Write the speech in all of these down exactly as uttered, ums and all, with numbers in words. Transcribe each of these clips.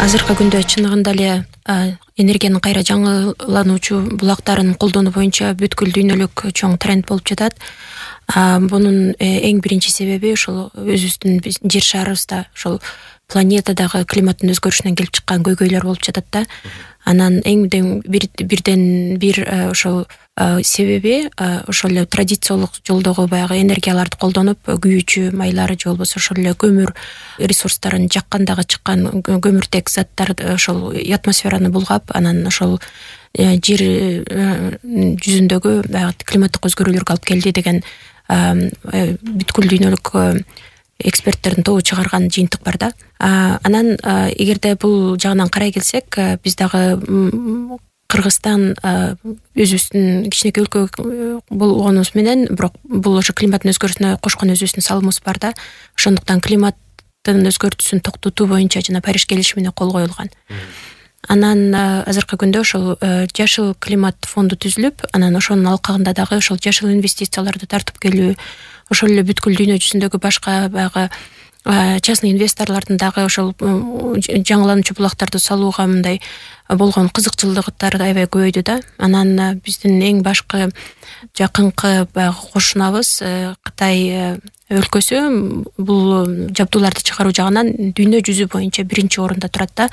Азыркы күндө чыныгында эле энергиянын кайра жаңылануучу булактарын колдонуу боюнча бүткүл дүйнөлүк чоң тренд болуп жатат. Бунун эң биринчи себеби ушул өзүбүздүн жер шарыбызда ушул планетадагы климаттын өзгөрүшүнөн келип чыккан көйгөйлөр болуп жатат да. Анан эң бирден бир ошол себеби ошол эле традициялык жолдогу баягы энергияларды колдонуп, күйүүчү майлар же болбосо ошол эле көмүр ресурстарын жаккандагы чыккан көмүртек заттар ошол атмосфераны булгап, анан ошол жер жүзүндөгү баягы климаттык өзгөрүүлөргө алып келди деген бүткүл дүйнөлүк эксперттердин тобу чыгарган жыйынтык бар да. Анан эгерде бул жагынан карай келсек, биз дагы Кыргызстан өзүбүздүн кичинекей өлкө болгонубуз менен, бирок бул ошо климаттын өзгөрүшүнө кошкон өзүбүздүн салымыбыз бар да. Ошондуктан климаттын өзгөртүүсүн токтотуу боюнча жана Париж келишимине кол коюлган. Анан азыркы күндө ошол жашыл климат фонду түзүлүп, анан ошонун алкагында дагы ошол жашыл инвестицияларды тартып келүү, ошол эле бүткүл дүйнө жүзүндөгү башка баягы частный инвесторлордун дагы ошол жаңылануучу булактарды салууга мындай болгон кызыкчылыктары аябай көбөйдү да. Анан биздин эң башкы жакынкы баягы кошунабыз Кытай өлкөсү бул жабдууларды чыгаруу жагынан дүйнө жүзү боюнча биринчи орунда турат да.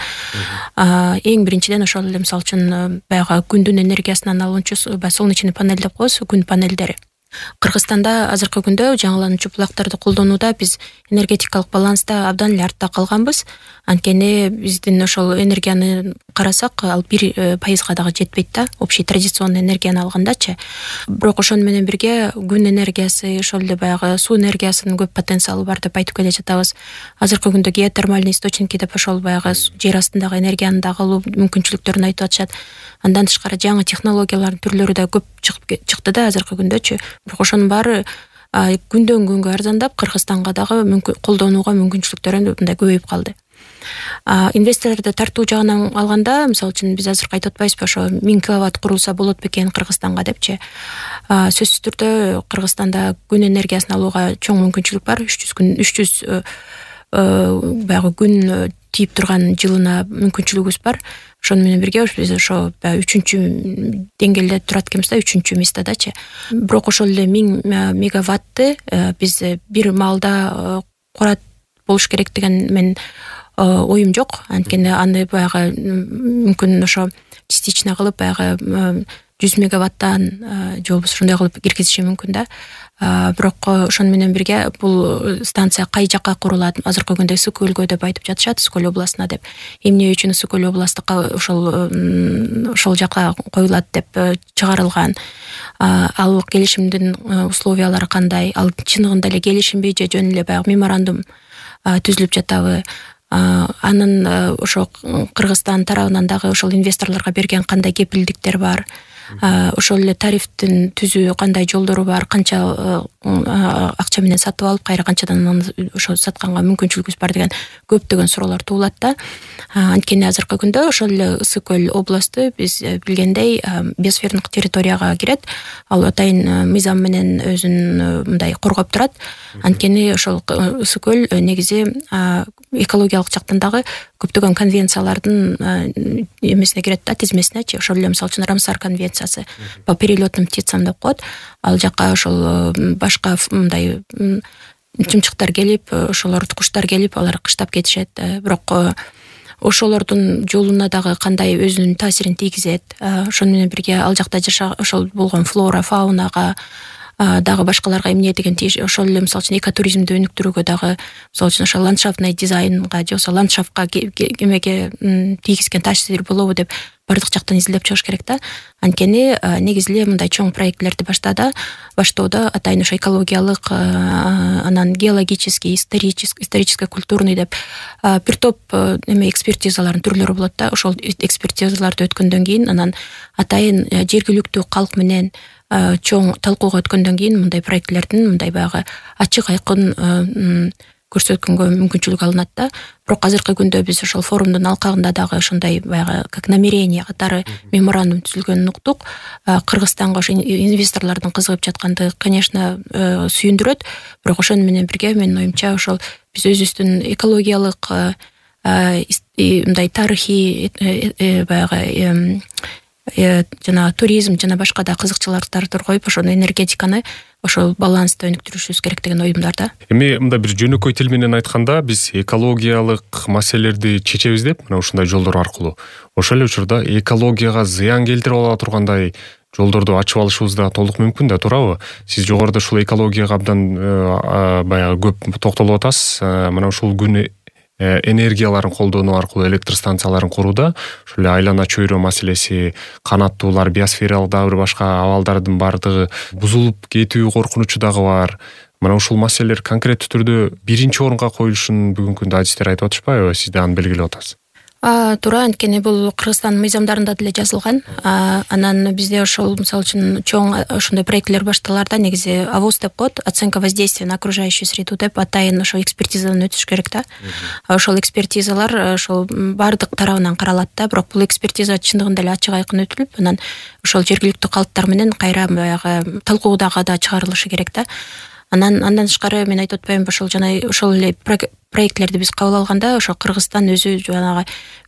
Эң биринчиден ошол эле мисалы үчүн баягы күндүн энергиясынан алынчу солнечный панель деп коебуз, күн панелдери. Кыргызстанда азыркы күндө жаңылануучу булактарды колдонууда биз энергетикалык баланста абдан эле артта калганбыз. Анткени биздин ошол энергияны карасак, ал бир пайызга дагы жетпейт да, общий традиционный энергияны алгандачы. Бирок ошону менен бирге күн энергиясы, ошол эле баягы суу энергиясынын көп потенциалы бар деп айтып келе жатабыз. Азыркы күндө геотермальный источники деп ошол баягы жер астындагы энергияны дагы алуу мүмкүнчүлүктөрүн айтып атышат. Андан тышкары жаңы технологиялардын түрлөрү да көп чыкты да азыркы күндөчү. Бирок ошонун баары күндөн күнгө арзандап, Кыргызстанга дагы колдонууга мүмкүнчүлүктөрү мындай көбөйүп калды. Инвесторлорду тартуу жагынан алганда, мисалы үчүн биз азыр айтып атпайбызбы, ошо миң киловатт курулса болот бекен Кыргызстанга депчи. Сөзсүз түрдө Кыргызстанда күн энергиясын алууга чоң мүмкүнчүлүк бар. үч жүз күн үч жүз баягы күн тийип турган жылына мүмкүнчүлүгүбүз бар. Ошону менен бирге биз ошо үчүнчү деңгээлде турат экенбиз да, үчүнчү местадачы. Бирок ошол эле миң мегаватты биз бир маалда курат болуш керек деген мен оюм жок. Анткени аны баягы мүмкүн ошо частично кылып баягы жүз мегаваттан же болбосо ошондой кылып киргизиши мүмкүн да. Бирок ошону менен бирге бул станция кай жакка курулат? Азыркы күндө Ысык көлгө деп айтып жатышат, Ысык көл областына деп. Эмне үчүн Ысык көл областыкка ошол ошол жакка коюлат деп чыгарылган? Ал келишимдин условиялары кандай? Ал чыныгында эле келишимби же жөн эле баягы меморандум түзүлүп жатабы? Анын ошо Кыргызстан тарабынан дагы ошол инвесторлорго берген кандай кепилдиктер бар? Ошол эле тарифтин түзүү кандай жолдору бар, канча акча менен сатып алып, кайра канчадан аны ошо сатканга мүмкүнчүлүгүбүз бар деген көптөгөн суроолор туулат да. Анткени азыркы күндө ошол эле Ысык көл областы биз билгендей биосфердик территорияга кирет. Ал атайын мыйзам менен өзүн мындай коргоп турат. Анткени ошол Ысык көл негизи экологиялык жактан дагы көптөгөн конвенциялардын эмесине кирет да, тизмесинечи. Ошол эле мисалы үчүн Рамсар конвенциясы по перелетным птицам деп коет. Ал жакка ошол башка мындай чымчыктар келип, ошолор куштар келип, алар кыштап кетишет. Бирок ошолордун жолуна дагы кандай өзүнүн таасирин тийгизет. Ошону менен бирге ал жакта жаша ошол болгон флора, фаунага дагы башкаларга эмне деген ошол эле мисалы үчүн экотуризмди өнүктүрүүгө дагы мисалы үчүн ошо ландшафтный дизайнга же болбосо ландшафтка эмеге тийгизген таасири болобу деп бардык жактан изилдеп чыгыш керек да. Анткени негизи эле мындай чоң проектлерди баштада баштоодо атайын ошо экологиялык, анан геологический, исторический, исторический, культурный деп бир топ эме экспертизалардын түрлөрү болот да. Ошол экспертизаларды өткөндөн кийин анан атайын жергиликтүү калк менен чоң талкууга өткөндөн кийин мындай проектлердин мындай баягы ачык айкын көрсөткөнгө мүмкүнчүлүк алынат да. Бирок азыркы күндө биз ошол форумдун алкагында дагы ошондой баягы как намерение катары меморандум түзүлгөнүн уктук. Кыргызстанга ошо инвесторлордун кызыгып жаткандыгы, конечно, сүйүндүрөт. Бирок ошону менен бирге менин оюмча ошол биз өзүбүздүн экологиялык мындай тарыхый баягы жана туризм жана башка да кызыкчылыктарды коюп ошону энергетиканы ошол баланста өнүктүрүшүбүз керек деген оюмдарда. Эми мындай бир жөнөкөй тил менен айтканда, биз экологиялык маселелерди чечебиз деп, мына ушундай жолдор аркылуу. Ошол эле учурда экологияга зыян келтирип ала тургандай жолдорду ачып алышыбыз да толук мүмкүн да, туурабы? Сиз жогоруда ушул экологияга абдан баягы көп токтолуп атасыз. Мына ушул күн энергияларын колдонуу аркылуу электр станцияларын курууда ошол эле айлана чөйрө маселеси, канаттуулар, биосфералык дагы бир башка абалдардын бардыгы бузулуп кетүү коркунучу дагы бар. Мына ушул маселелер конкреттүү түрдө биринчи орунга коюлушун бүгүнкү күндө адистер айтып атышпайбы? Сиз да аны белгилеп атасыз. Туура, анткени бул Кыргызстан мыйзамдарында деле жазылган. Анан бизде ошол мисалы үчүн чоң ошондой проектлер башталарда негизи АВОС деп коет, оценка воздействия на окружающую среду деп атайын ошо экспертизадан өтүш керек да. Ошол экспертизалар ошол бардык тарабынан каралат да, бирок бул экспертиза чындыгында эле ачык айкын өтүлүп, анан ошол жергиликтүү калктар менен кайра баягы талкуудага да чыгарылышы керек да. Анан андан тышкары мен айтып атпаймынбы, ошол жана ошол эле проектлерди биз кабыл алганда ошо Кыргызстан өзү жанагы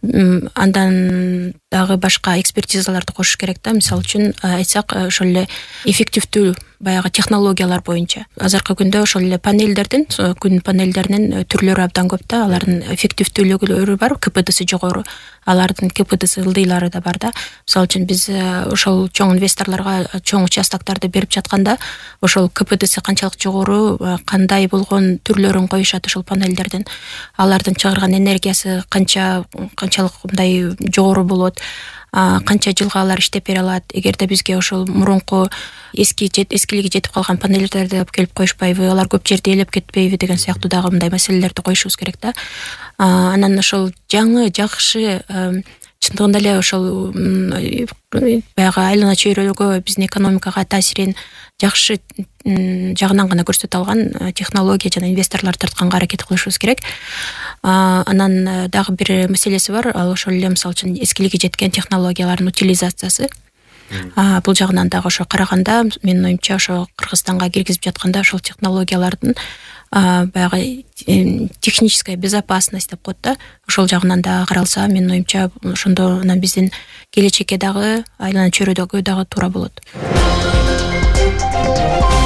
андан дагы башка экспертизаларды кошуш керек да. Мисалы үчүн айтсак, ошол эле эффективдүү баягы технологиялар боюнча. Азыркы күндө ошол эле панелдердин, күн панелдеринин түрлөрү абдан көп да. Алардын эффективдүүлүгү бар, КПДсы жогору. Алардын КПДсы ылдыйлары да бар да. Мисалы үчүн биз ошол чоң инвесторлорго чоң участоктарды берип жатканда, ошол КПДсы канчалык жогору, кандай болгон түрлөрүн коюшат ошол панелдердин. Алардын чыгарган энергиясы канча канчалык мындай жогору болот, канча жылга алар иштеп бере алат. Эгерде бизге ошол мурунку эски эскилиги жетип калган панелдерди алып келип коюшпайбы, алар көп жерди ээлеп кетпейби деген сыяктуу дагы мындай маселелерди коюшубуз керек да. Анан ошол жаңы жакшы чындыгында эле ошол баягы айлана чөйрөгө биздин экономикага таасирин жакшы жагынан гана көрсөтө алган технология жана инвесторлор тартканга аракет кылышыбыз керек. Анан дагы бир маселеси бар, ал ошол эле мисалы үчүн эскилиги жеткен технологиялардын утилизациясы. Бул жагынан дагы ошо караганда менин оюмча ошо Кыргызстанга киргизип жатканда ошол технологиялардын баягы техническая безопасность деп коет да. Ошол жагынан да каралса, менин оюмча ошондо анан биздин келечекке дагы айлана чөйрөдөгү дагы туура болот.